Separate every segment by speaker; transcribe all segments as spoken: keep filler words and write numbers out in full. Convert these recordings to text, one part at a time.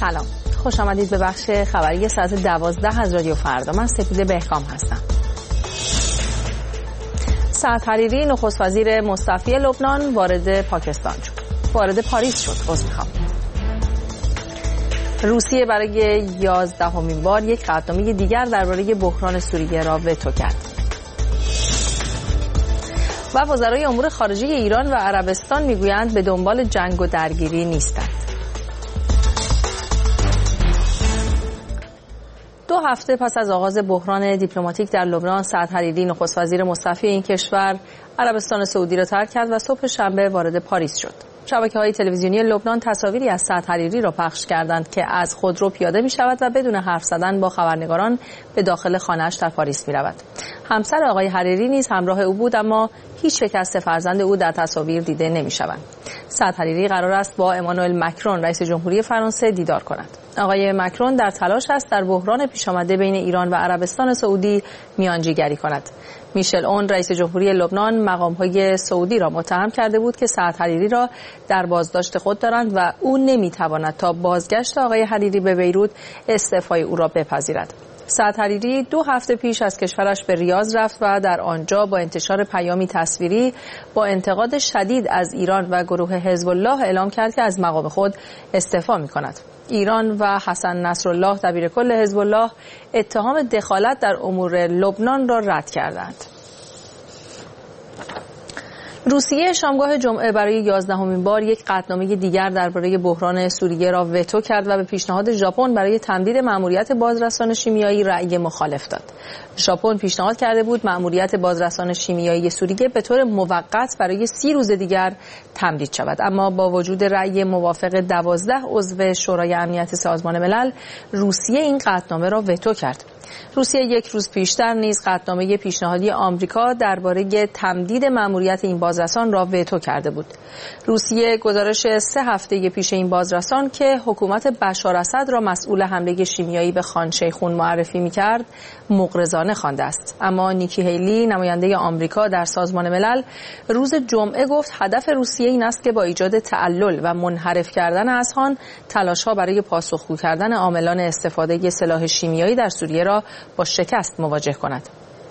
Speaker 1: سلام، خوش آمدید به بخش خبری ساعت دوازده از رادیو فردا. من سپیده بهکام هستم. سعد حریری نخست وزیر مستعفی لبنان وارد پاکستان شد. وارد پاریس شد. عذر میخوام. روسیه برای یازدهمین بار یک قطعنامه دیگر درباره بحران سوریه را وتو کرد. و وزرای امور خارجه ایران و عربستان میگویند به دنبال جنگ و درگیری نیستند. دو هفته پس از آغاز بحران دیپلماتیک در لبنان، سعد حریری نخست وزیر مستعفی این کشور عربستان سعودی را ترک کرد و صبح شنبه وارد پاریس شد. شبکه‌های تلویزیونی لبنان تصاویری از سعد حریری را پخش کردند که از خودرو پیاده می‌شود و بدون حرف زدن با خبرنگاران به داخل خانه‌اش در پاریس می‌رود. همسر آقای حریری نیز همراه او بود، اما هیچ یک از سه فرزند او در تصاویر دیده نمی‌شوند. سعد حریری قرار است با امانوئل مکرون رئیس جمهوری فرانسه دیدار کند. آقای مکرون در تلاش است در بحران پیش آمده بین ایران و عربستان سعودی میانجیگری کند. میشل اون رئیس جمهوری لبنان مقام‌های سعودی را متهم کرده بود که سعد حریری را در بازداشت خود دارند و او نمی‌تواند تا بازگشت آقای حریری به بیروت استعفای او را بپذیرد. سعد حریری دو هفته پیش از کشورش به ریاض رفت و در آنجا با انتشار پیامی تصویری با انتقاد شدید از ایران و گروه حزب الله اعلام کرد که از مقام خود استعفا می‌کند. ایران و حسن نصرالله دبیرکل حزب الله اتهام دخالت در امور لبنان را رد کردند. روسیه شامگاه جمعه برای یازدهمین بار یک قطعنامه دیگر درباره بحران سوریه را وتو کرد و به پیشنهاد ژاپن برای تمدید مأموریت بازرسان شیمیایی رأی مخالف داد. ژاپن پیشنهاد کرده بود مأموریت بازرسان شیمیایی سوریه به طور موقت برای سی روز دیگر تمدید شود، اما با وجود رأی موافق دوازده عضو شورای امنیت سازمان ملل، روسیه این قطعنامه را وتو کرد. روسیه یک روز پیشتر نیز قطعنامه پیشنهادی آمریکا درباره تمدید مأموریت این بازرسان را وتو کرده بود. روسیه گزارش سه هفته پیش این بازرسان که حکومت بشار اسد را مسئول حمله شیمیایی به خان شیخون معرفی می‌کرد، مغرضانه خوانده است. اما نیکی هیلی نماینده آمریکا در سازمان ملل روز جمعه گفت هدف روسیه این است که با ایجاد تعلل و منحرف کردن اذهان تلاش‌ها برای پاسخگو کردن عاملان استفاده سلاح شیمیایی در سوریه را با شکست مواجه کند.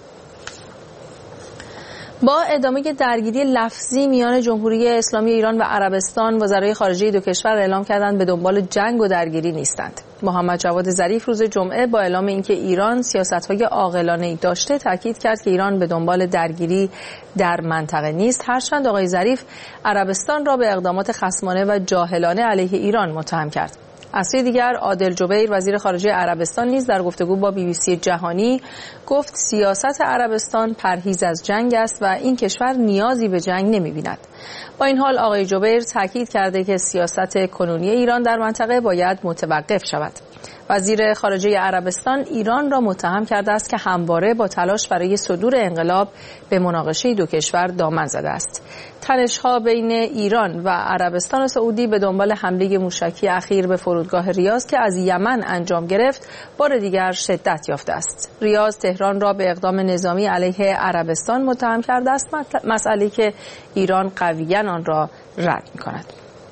Speaker 1: با ادامه درگیری لفظی میان جمهوری اسلامی ایران و عربستان، وزرای خارجه دو کشور اعلام کردند به دنبال جنگ و درگیری نیستند. محمد جواد ظریف روز جمعه با اعلام اینکه ایران سیاست‌های عاقلانه‌ای داشته تاکید کرد که ایران به دنبال درگیری در منطقه نیست، هرچند آقای ظریف عربستان را به اقدامات خصمانه و جاهلانه علیه ایران متهم کرد. از سوی دیگر عادل جبیر وزیر خارجه عربستان نیز در گفتگو با بی بی سی جهانی گفت سیاست عربستان پرهیز از جنگ است و این کشور نیازی به جنگ نمی‌بیند. با این حال آقای جبیر تاکید کرده که سیاست کنونی ایران در منطقه باید متوقف شود. وزیر خارجه عربستان ایران را متهم کرده است که همواره با تلاش برای صدور انقلاب به مناقشه دو کشور دامن زده است. تنش‌ها بین ایران و عربستان سعودی به دنبال حمله موشکی اخیر به فرودگاه ریاض که از یمن انجام گرفت، بار دیگر شدت یافته است. ریاض تهران را به اقدام نظامی علیه عربستان متهم کرده است، مسئله‌ای که ایران قویاً آن را رد می‌کند.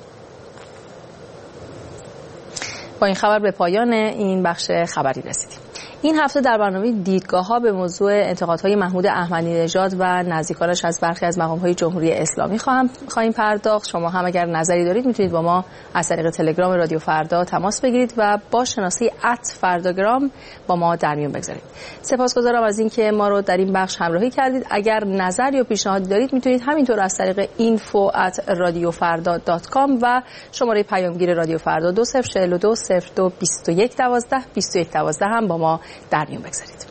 Speaker 1: با این خبر به پایان این بخش خبری رسیدیم. این هفته در برنامه دیدگاه‌ها به موضوع انتقادهای محمود احمدی نژاد و نزدیکانش از برخی از مقام‌های جمهوری اسلامی خواهم خواهیم پرداخت. شما هم اگر نظری دارید میتونید با ما از طریق تلگرام رادیو فردا تماس بگیرید و با شناسه ات فرداگرام با ما در میون بگذارید. سپاسگزارم از اینکه ما رو در این بخش همراهی کردید. اگر نظر یا پیشنهادی دارید میتونید همینطور از طریق اینفو ات رادیو فردا دات کام و شماره پیامگیر رادیو فردا دو صفر چهار دو صفر دو بیست و یک دوازده بیست و یک دوازده هم با ما در میون بگذارید.